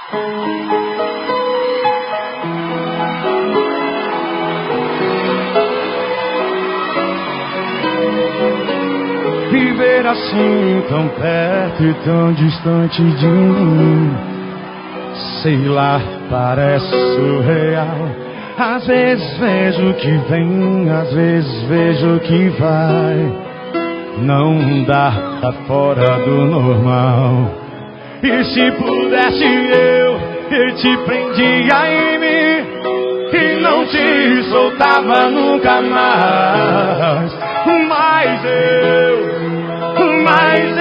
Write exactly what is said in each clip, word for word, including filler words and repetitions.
Viver assim tão perto e tão distante de mim, sei lá, parece surreal. Às vezes vejo que vem, às vezes vejo que vai. Não dá, tá fora do normal. E se pudesse eu, eu te prendia em mim e não te soltava nunca mais. Mas eu, mas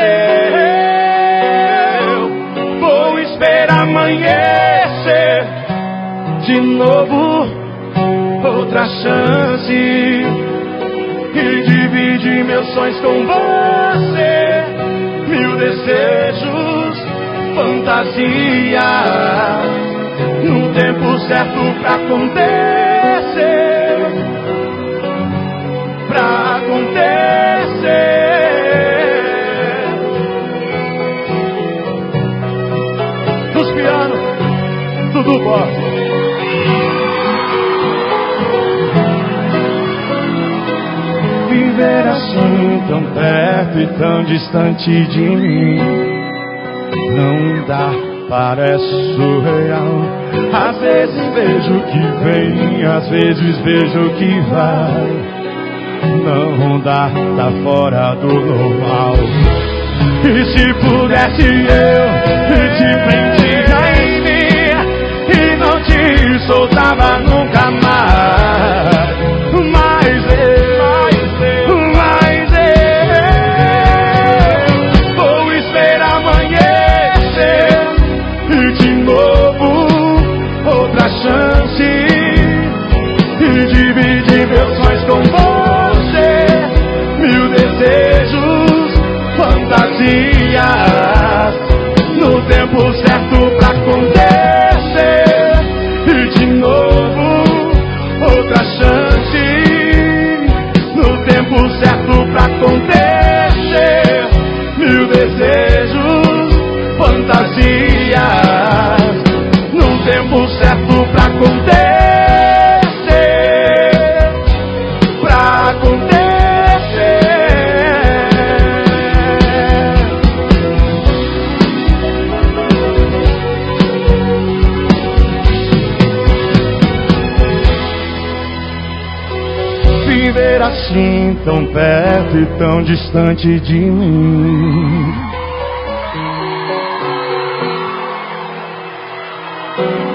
eu vou esperar amanhecer de novo, outra chance e dividir meus sonhos com você. Mil desejos, fantasia, no tempo certo pra acontecer, pra acontecer. Nos pianos, tudo bom. Viver assim tão perto e tão distante de mim, não dá, parece surreal. Às vezes vejo que vem, às vezes vejo que vai. Não dá, tá fora do normal. E se pudesse eu, te prendia em mim e não te soltava nunca mais. Mas eu, mas eu vou esperar amanhecer e de novo outra chance e dividir meus sonhos com você. Mil desejos, fantasias, no tempo certo pra acontecer. E de novo outra chance, no tempo certo pra acontecer. Mil desejos, fantasias, no tempo certo pra acontecer, pra acontecer. Viver assim tão perto e tão distante de mim.